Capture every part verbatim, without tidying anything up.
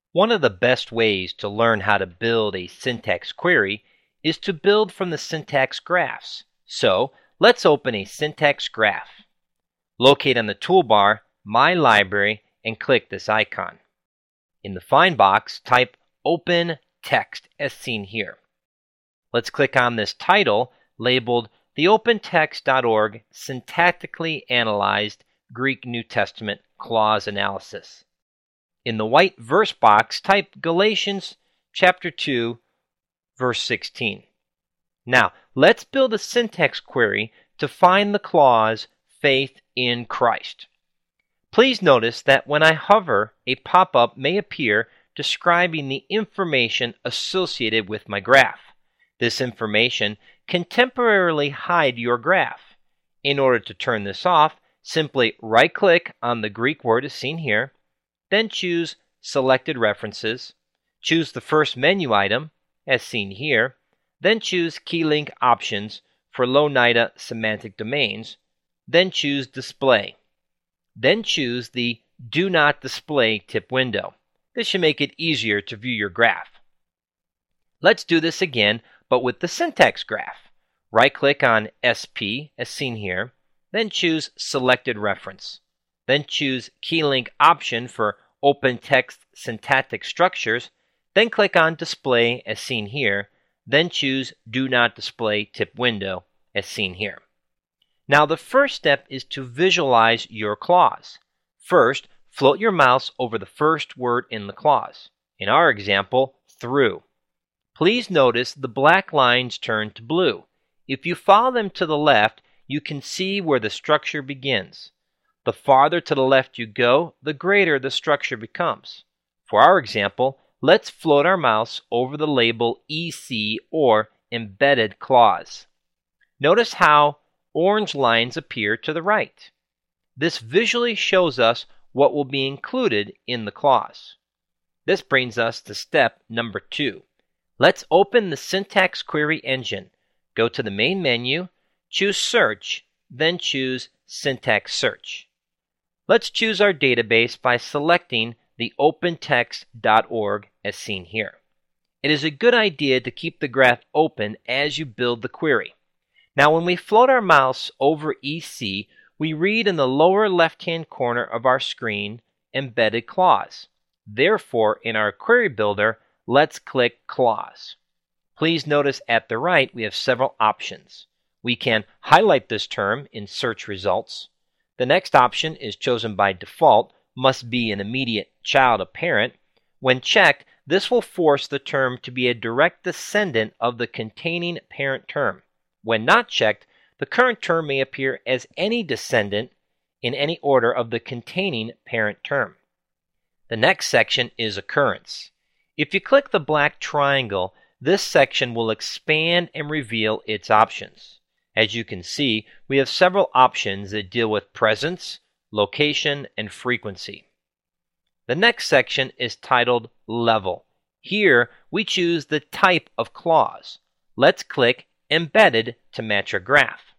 One of the best ways to learn how to build a syntax query is to build from the syntax graphs. So let's open a syntax graph. Locate on the toolbar My Library and click this icon. In the Find box, type Open Text as seen here. Let's click on this title labeled The Open Text dot org Syntactically Analyzed Greek New Testament Clause Analysis. In the white verse box, type Galatians chapter two, verse sixteen. Now, let's build a syntax query to find the clause faith in Christ. Please notice that when I hover, a pop-up may appear describing the information associated with my graph. This information can temporarily hide your graph. In order to turn this off, simply right-click on the Greek word as seen here, then choose Selected References, choose the first menu item, as seen here, then choose Key Link Options for Louw-Nida semantic domains, then choose Display. Then choose the Do Not Display tip window. This should make it easier to view your graph. Let's do this again, but with the syntax graph. Right-click on S P, as seen here, then choose Selected Reference. Then choose Key Link Option for Open Text Syntactic Structures, then click on Display as seen here, then choose Do Not Display tip window as seen here. Now the first step is to visualize your clause. First, float your mouse over the first word in the clause. In our example, through. Please notice the black lines turn to blue. If you follow them to the left, you can see where the structure begins. The farther to the left you go, the greater the structure becomes. For our example, let's float our mouse over the label E C or Embedded Clause. Notice how orange lines appear to the right. This visually shows us what will be included in the clause. This brings us to step number two. Let's open the syntax query engine. Go to the main menu, choose Search, then choose Syntax Search. Let's choose our database by selecting the Open Text dot org as seen here. It is a good idea to keep the graph open as you build the query. Now when we float our mouse over E C, we read in the lower left-hand corner of our screen, Embedded Clause. Therefore, in our query builder, let's click Clause. Please notice at the right we have several options. We can highlight this term in search results. The next option is chosen by default, must be an immediate child of parent. When checked, this will force the term to be a direct descendant of the containing parent term. When not checked, the current term may appear as any descendant in any order of the containing parent term. The next section is Occurrence. If you click the black triangle, this section will expand and reveal its options. As you can see, we have several options that deal with presence, location, and frequency. The next section is titled Level. Here, we choose the type of clause. Let's click Embedded to match our graph.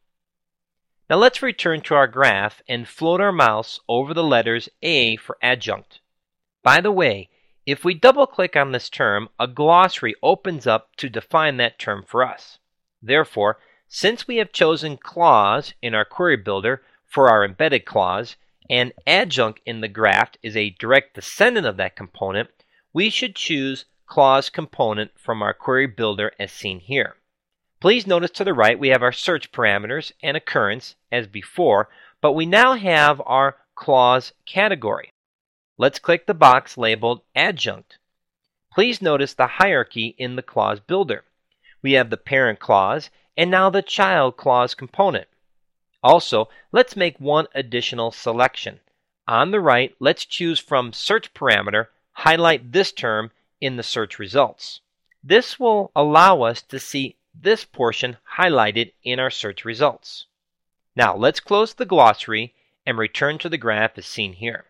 Now let's return to our graph and float our mouse over the letters A for adjunct. By the way, if we double-click on this term, a glossary opens up to define that term for us. Therefore, since we have chosen clause in our query builder for our embedded clause, and adjunct in the graph is a direct descendant of that component, we should choose clause component from our query builder as seen here. Please notice to the right we have our search parameters and occurrence as before, but we now have our clause category. Let's click the box labeled Adjunct. Please notice the hierarchy in the clause builder. We have the parent clause and now the child clause component. Also, let's make one additional selection. On the right, let's choose from Search Parameter, highlight this term in the search results. This will allow us to see this portion highlighted in our search results. Now let's close the glossary and return to the graph as seen here.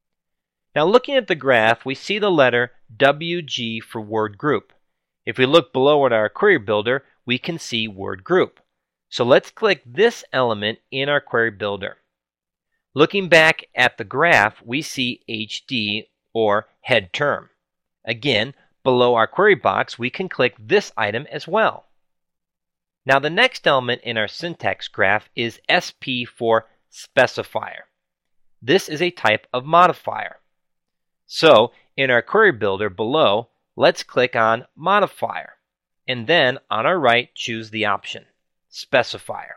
Now looking at the graph, we see the letter W G for word group. If we look below at our query builder, we can see word group. So let's click this element in our query builder. Looking back at the graph, we see H D or head term. Again, below our query box, we can click this item as well. Now the next element in our syntax graph is S P for specifier. This is a type of modifier. So in our query builder below, let's click on modifier, and then on our right choose the option specifier.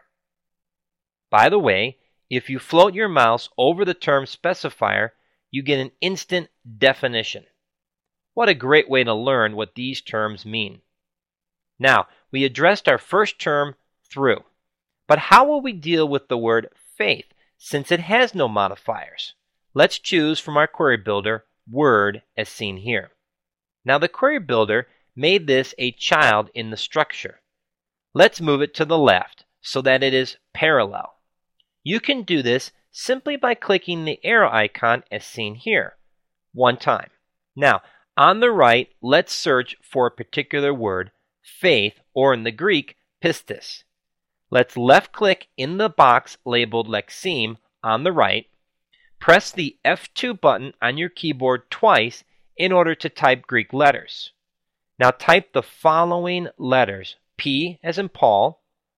By the way, if you float your mouse over the term specifier, you get an instant definition. What a great way to learn what these terms mean. Now, we addressed our first term through, but how will we deal with the word faith since it has no modifiers? Let's choose from our query builder word as seen here. Now the query builder made this a child in the structure. Let's move it to the left so that it is parallel. You can do this simply by clicking the arrow icon as seen here one time. Now, on the right, let's search for a particular word, faith, or in the Greek, pistis. Let's left-click in the box labeled lexeme on the right. Press the F two button on your keyboard twice in order to type Greek letters. Now type the following letters: P as in Paul,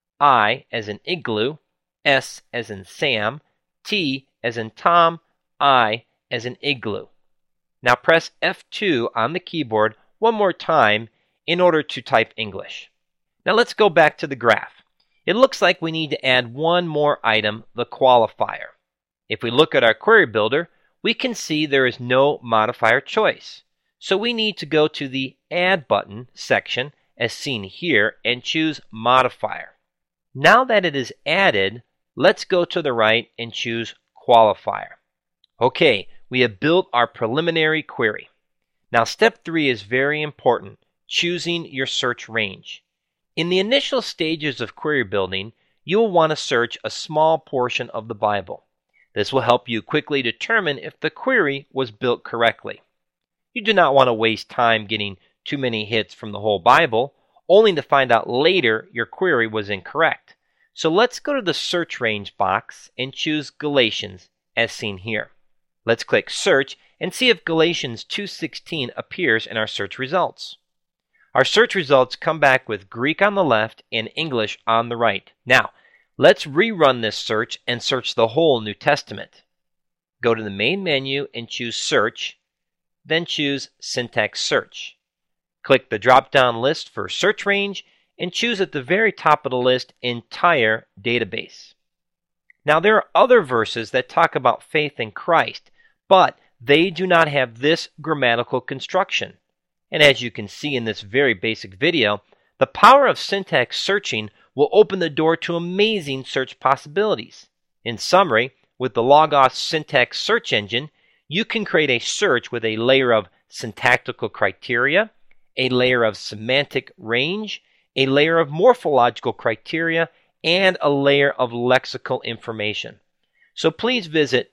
I as in igloo, S as in Sam, T as in Tom, I as in igloo. Now press F two on the keyboard one more time in order to type English. Now let's go back to the graph. It looks like we need to add one more item, the qualifier. If we look at our query builder, we can see there is no modifier choice. So we need to go to the Add button section as seen here and choose Modifier. Now that it is added, let's go to the right and choose Qualifier. Okay, we have built our preliminary query. Now step three is very important, choosing your search range. In the initial stages of query building, you will want to search a small portion of the Bible. This will help you quickly determine if the query was built correctly. You do not want to waste time getting too many hits from the whole Bible, only to find out later your query was incorrect. So let's go to the search range box and choose Galatians as seen here. Let's click search and see if Galatians two sixteen appears in our search results. Our search results come back with Greek on the left and English on the right. Now, let's rerun this search and search the whole New Testament. Go to the main menu and choose Search, then choose Syntax Search. Click the drop-down list for search range and choose at the very top of the list Entire Database. Now, there are other verses that talk about faith in Christ, but they do not have this grammatical construction. And as you can see in this very basic video, the power of syntax searching will open the door to amazing search possibilities. In summary, with the Logos Syntax Search Engine, you can create a search with a layer of syntactical criteria, a layer of semantic range, a layer of morphological criteria, and a layer of lexical information. So please visit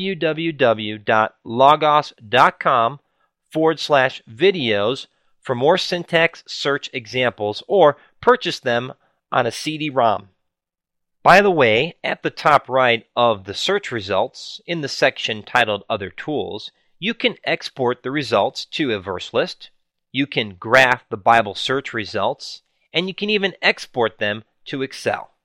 www.logos.com forward slash videos for more syntax search examples or purchase them on a C D ROM. By the way, at the top right of the search results, in the section titled Other Tools, you can export the results to a verse list, you can graph the Bible search results, and you can even export them to Excel.